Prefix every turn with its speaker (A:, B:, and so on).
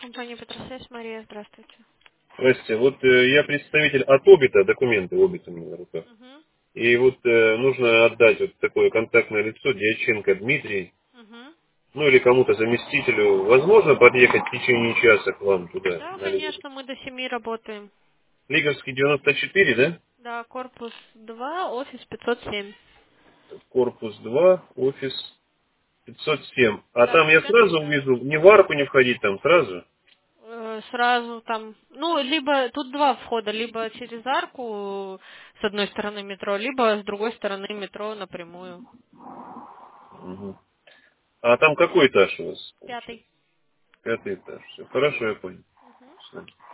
A: Компания Петросвязь, Мария, здравствуйте.
B: Здрасте. Вот я представитель от Обита, документы Обита у меня на руках.
A: Угу.
B: И вот нужно отдать вот такое контактное лицо Дьяченко Дмитрий,
A: Угу.
B: ну или кому-то заместителю. Возможно подъехать в течение часа к вам туда,
A: Да,
B: на Лиговский?
A: конечно, мы до 7 работаем.
B: Лиговский 94, да?
A: Да, корпус 2, офис 507.
B: Корпус 2, офис 507. А
A: Да,
B: там я
A: пятый
B: сразу
A: этаж.
B: увижу, не в арку не входить там сразу.
A: Сразу там, ну, либо тут два входа, либо через арку с одной стороны метро, либо с другой стороны метро напрямую.
B: Мгм. А там какой этаж у вас получается?
A: Пятый.
B: Пятый этаж. Все, хорошо, я понял.
A: Мгм.
B: Всё.